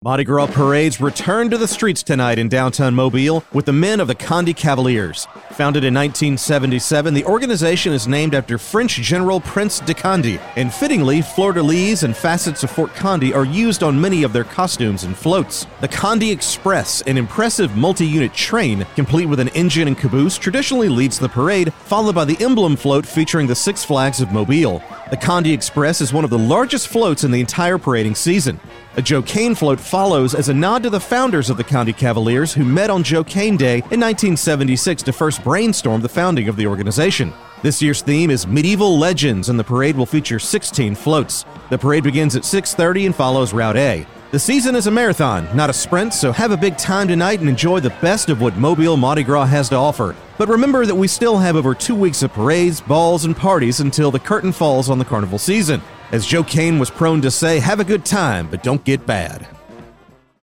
Mardi Gras parades return to the streets tonight in downtown Mobile with the men of the Conde Cavaliers. Founded in 1977, the organization is named after French General Prince de Conde, and fittingly, fleur-de-lis and facets of Fort Conde are used on many of their costumes and floats. The Conde Express, an impressive multi-unit train, complete with an engine and caboose, traditionally leads the parade, followed by the emblem float featuring the Six Flags of Mobile. The Conde Express is one of the largest floats in the entire parading season. A Joe Cain float follows as a nod to the founders of the Conde Cavaliers who met on Joe Cain Day in 1976 to first brainstorm the founding of the organization. This year's theme is Medieval Legends, and the parade will feature 16 floats. The parade begins at 6:30 and follows Route A. The season is a marathon, not a sprint, so have a big time tonight and enjoy the best of what Mobile Mardi Gras has to offer. But remember that we still have over 2 weeks of parades, balls, and parties until the curtain falls on the carnival season. As Joe Cain was prone to say, have a good time, but don't get bad.